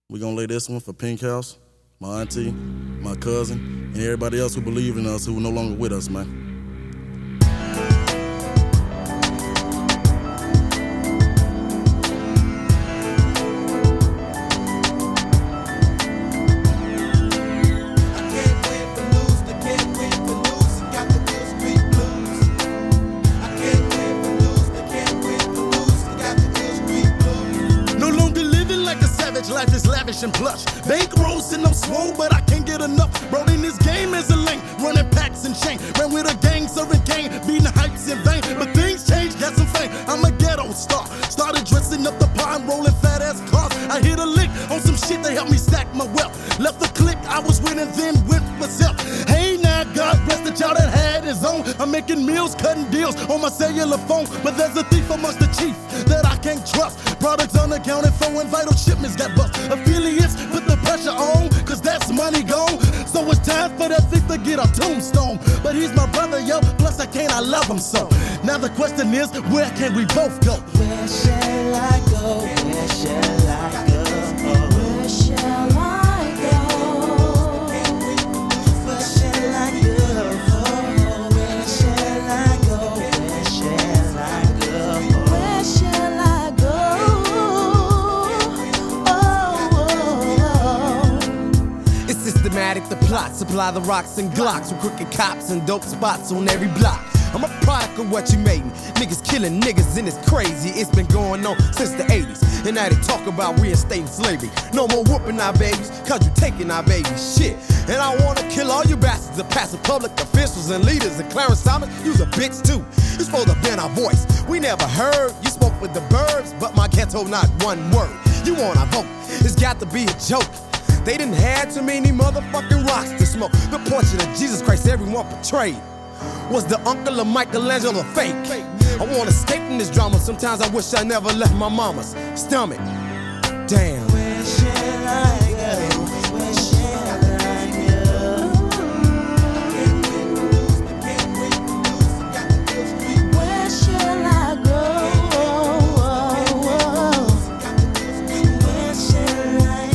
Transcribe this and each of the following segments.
We're gonna lay this one for Pink House, my auntie, my cousin, and everybody else who believed in us who are no longer with us, man. Life is lavish and plush. Bank rolls and I'm swole, but I can't get enough. Bro, in this game is a lane, running packs and chain. Ran with a gang, serving cane, beating hypes in vain. But things change, got some fame. I'm a ghetto star. Started dressing up the pot and rolling fat ass cars. I hit a lick on some shit, they helped me stack my wealth. Left the clique I was with and then went myself. Hey now, God bless the child that had his own. I'm making meals, cutting deals on my cellular phone. But there's a thief amongst the chief that I can't trust. Products unaccounted for and vital shipments got bust. Affiliates put the pressure on, cause that's money gone. So it's time for that thief to get a tombstone. But he's my brother, yo, plus I love him so. Now the question is, where can we both go? Where shall I go? Where shall I go? Where shall I go? Where shall I go? Where shall I go? Where shall I go? Where shall I go? It's systematic, the plot. Supply the rocks and glocks with crooked cops and dope spots on every block. I'm a product of what you made me. Niggas killing niggas and it's crazy. It's been going on since the 80s. And now they talk about reinstating slavery. No more whooping our babies, cause you taking our babies. Shit. And I wanna kill all you bastards that pass the public officials and leaders. And Clarence Thomas, you's a bitch too. You supposed to have been our voice. We never heard. You spoke with the birds, but my ghetto not one word. You want our vote. It's got to be a joke. They didn't have too many motherfucking rocks to smoke. The portrait of Jesus Christ everyone portrayed was the uncle of Michelangelo fake. I wanna escape from this drama. Sometimes I wish I never left my mama's stomach. Damn. Where shall I go? Where shall I go? Where shall I go? Where shall I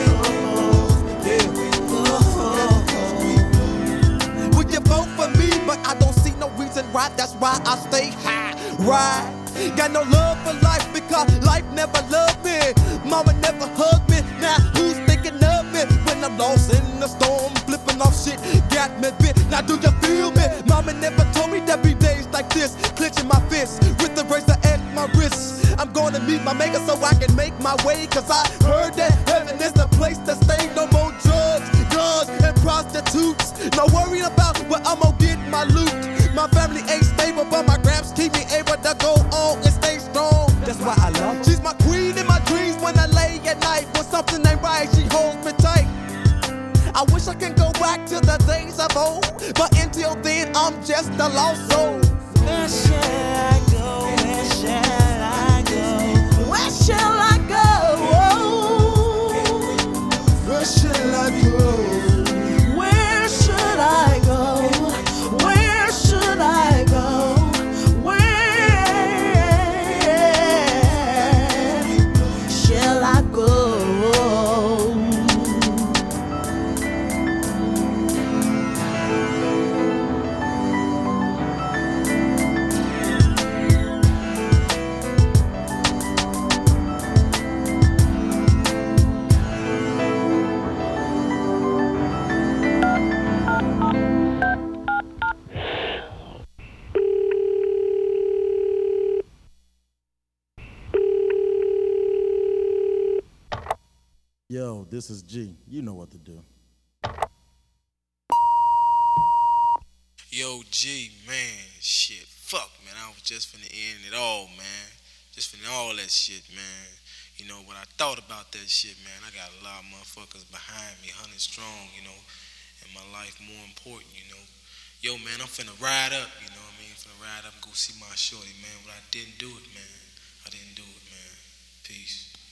go? Would you vote for me? But I don't see no reason why. That's why I stay high. Right? Got no love for life because life never loved me. Mama never hugged me. Now who's thinking of me when I'm lost in the storm, flipping off shit? Got me bit. Now do you feel me? Mama never told me there'd be days like this, clenching my fists with the razor at my wrist. I'm gonna meet my maker so I can make my way. Cause I heard that heaven is the place to stay. No more drugs, guns, and prostitutes. No worrying about where I'm gonna get my loot. My family ain't stable, but my gramps keep me able to go on and stay strong. That's why I love her. She's my queen in my dreams when I lay at night. When something ain't right, she holds me tight. I wish I can go back to the days of old, but until then, I'm just a lost soul. Where shall I go? Where shall I go? Where shall I go? Where shall I go? Where should I go? Where should I go? Where shall I go? Yo, this is G. You know what to do. Yo, G, man, shit, fuck, man, I was just finna end it all, man. Just finna all that shit, man. You know, when I thought about that shit, man, I got a lot of motherfuckers behind me, 100 strong, you know, and my life more important, you know. Yo, man, I'm finna ride up, you know what I mean? Finna ride up and go see my shorty, man, but I didn't do it, man. I didn't do it, man. Peace.